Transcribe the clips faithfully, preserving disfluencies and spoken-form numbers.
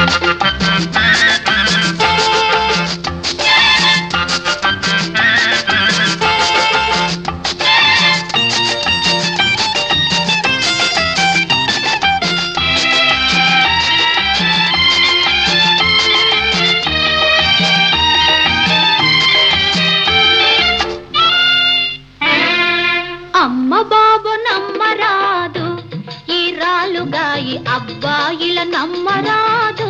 అమ్మ బాబు నమ్మరాదు ఈ రాలుగాయి అబ్బాయిల నమ్మరాదు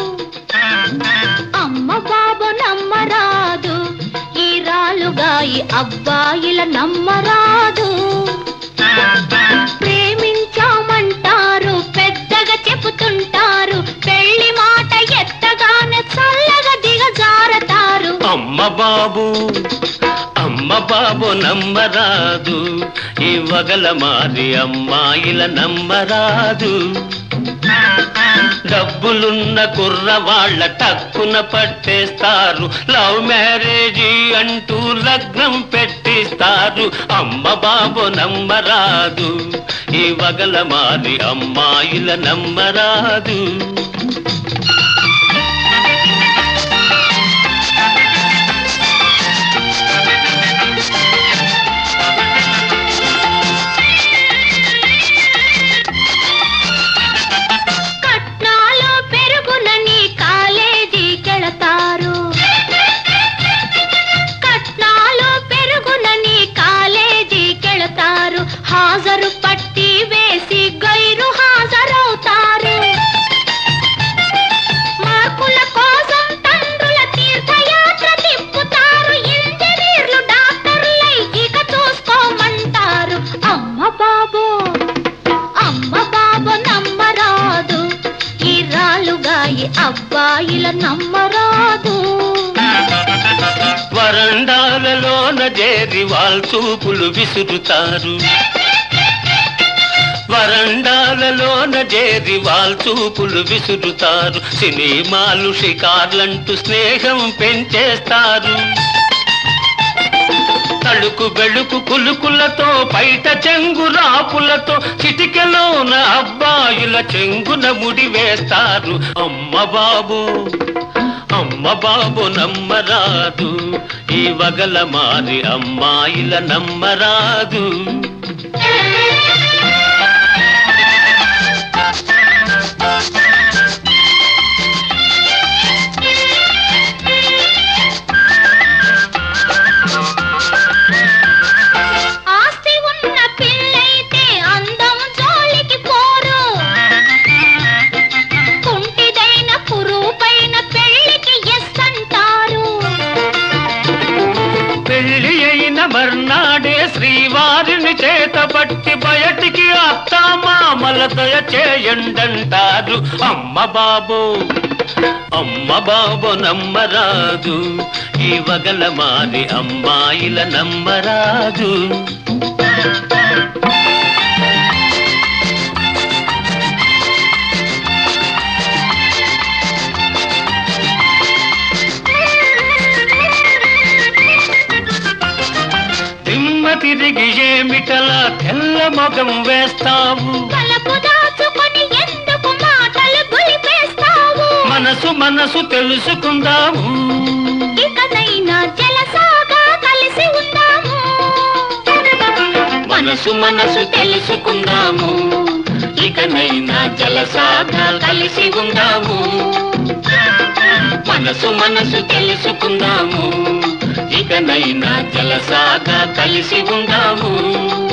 అమ్మ బాబు నమ్మరాదు ఈ రాలుగాయి అబ్బాయిల నమ్మరాదు ప్రేమించామంటారు పెద్దగా చెబుతుంటారు పెళ్లి మాట ఎత్తగానే చల్లగా దిగజారతారు అమ్మ బాబు అమ్మ బాబు నమ్మరాదు ఈ వగల మారి అమ్మాయిల నమ్మరాదు డబ్బులున్న కుర్రవాళ్ల టక్కున పట్టేస్తారు లవ్ మ్యారేజీ అంటూ లగ్నం పెట్టిస్తారు అమ్మ బాబు నమ్మరాదు ఈ వగల మారి అమ్మాయిల నమ్మరాదు హాజరు పట్టి వేసి గైరు హాజరవుతారు మార్కుల కోసం తండ్రుల తీర్థయాత్ర తిప్పుతారు ఇంజనీర్లు డాక్టర్లై ఇక చూసుకోమంటారు అమ్మ బాబు అమ్మ బాబు నమ్మరాదు ఈ రాలుగాయి అబ్బాయిల నమ్మరాదు వరండాలలోన చేరి వాళ్ళ చూపులు విసురుతారు వరండాలలోన చేరి వాళ్ళ చూపులు విసురుతారు సినిమాలు షికార్లంటూ స్నేహం పెంచేస్తారు తడుకు బెడుకు కులుకులతో బయట చెంగు రాపులతో చిటికెలోన అబ్బాయిల చెంగున ముడి వేస్తారు అమ్మ బాబు అమ్మ బాబు నమ్మరాదు ఈ వగల మారి అమ్మాయిల నమ్మరాదు ఆస్తి ఉన్న పిల్లైతే అందం జోలికి పోరు కుంటిదైన పురుపైన పెళ్లికి ఎస్ అంటారు పెళ్లి అయిన మర్నాడే శ్రీవారిని చేతబట్టి బయటికి అత్తామామల దయ చేయండంటారు అమ్మ బాబు అమ్మ బాబు నమ్మరాదు ఈ వగల మారి అమ్మాయిల నమ్మరాదు దిమ్మ తిరిగి ఏమిటలా తెల్ల మొగం వేస్తావు మనసు మనసు తెలుసుకుందాము ఇకనైనా జలసాగా కలిసి ఉందాము మనసు మనసు తెలుసుకుందాము ఇకనైనా జలసాగా కలిసి ఉందాము మనసు మనసు తెలుసుకుందాము ఇకనైనా జలసాగా కలిసి ఉందాము